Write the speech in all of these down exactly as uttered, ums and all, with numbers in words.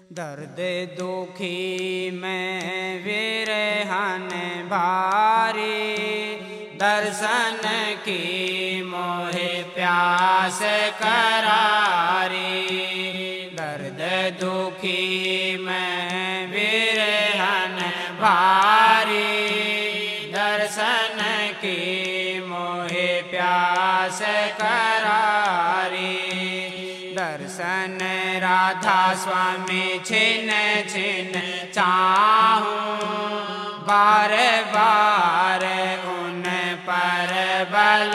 दर्द दुखी में विरहन भारी, दर्शन की मोहे प्यास करारी। दर्द दुखी में विरहन भारी, दर्शन की मोहे प्यास करारी। दर्शन राधा स्वामी छिन छिन चाहूं, बार बार उन पर बल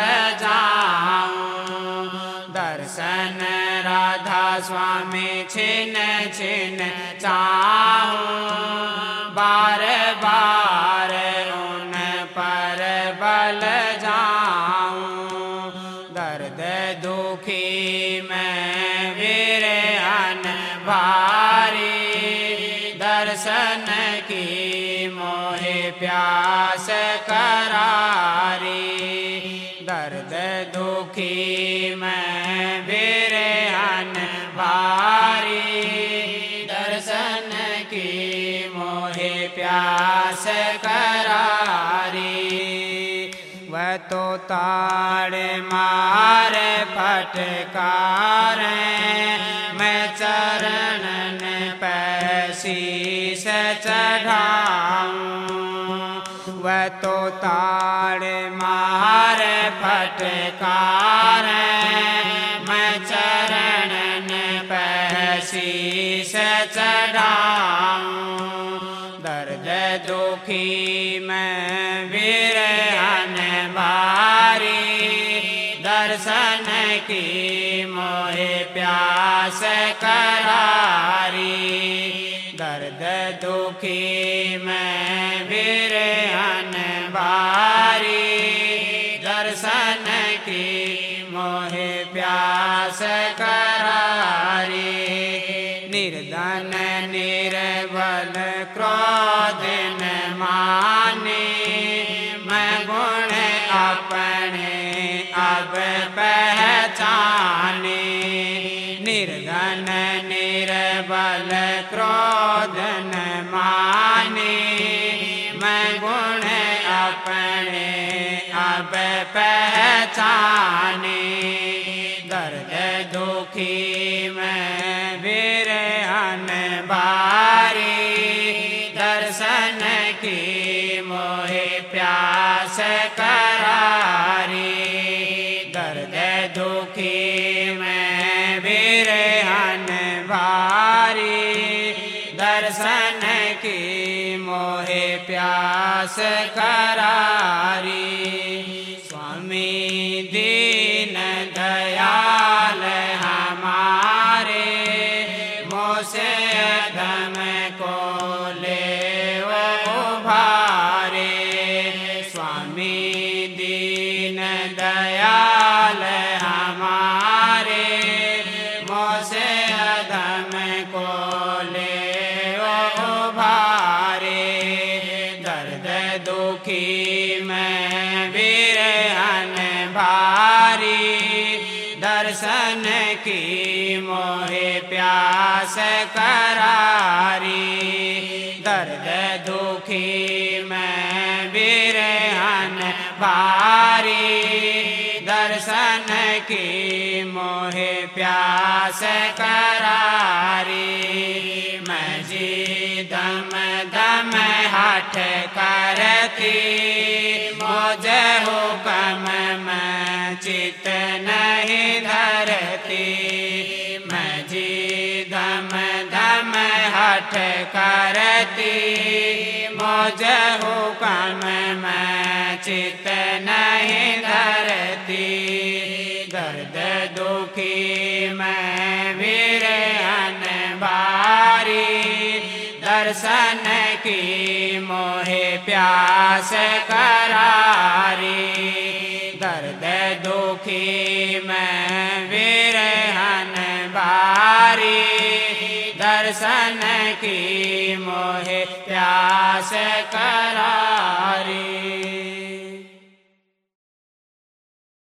जाऊं। दर्शन राधा स्वामी छिन छिन चाहूं, बार बार उन पर बल जाऊं। दर्द दुखी में विरहन भारी, दर्शन की मोहे प्यास करारी। दर्द दुखी में विरहन भारी, दर्शन की मोहे प्यास करारी। वह तो ताड़ मार फटकार, मैं चरणन पे शीश चढ़ाऊं। वह तो ताड़ मार फटकार, मैं चरणन पे शीश चढ़ाऊं। दर्द दुखी में विरहन भारी, दर्शन की मोहे प्यास करारी। दर्द दुखी में विरहन भारी, दर्शन की मोहे प्यास करारी। निर्धन निर्बल क्रोध न माने, मैं गुण अपने अब पहचाने। निर्धन निर्बल क्रोध न माने, मैं गुण अपने अब पहचाने। दर्द दुखी में विरहन भारी, दर्शन की मोहे प्यास करारी। दर्द दुखी में विरहन भारी, दर्शन की मोहे प्यास करारी। स्वामी दीन दयाल हमारे, मोसे अधम को ले उभारे। स्वामी दीन दयाल हमारे, मोसे अधम को ले उभारे। दर्द दुखी में विरहन भारी, दर्शन की मोहे प्यास करारी। दर्द दुखी में विरहन भारी, दर्शन की मोहे प्यास करारी। मैं जी दम दम हठ करती, मुझे हुक्म में चित नहीं धरती। मैं जी दम दम हठ करती, मुझे हुक्म में चित नहीं धरती। दर्द दुखी में विरहन भारी, दर्शन की मोहे प्यास करारी। दर्द दुखी में विरहन भारी, दर्शन की मोहे प्यास करारी।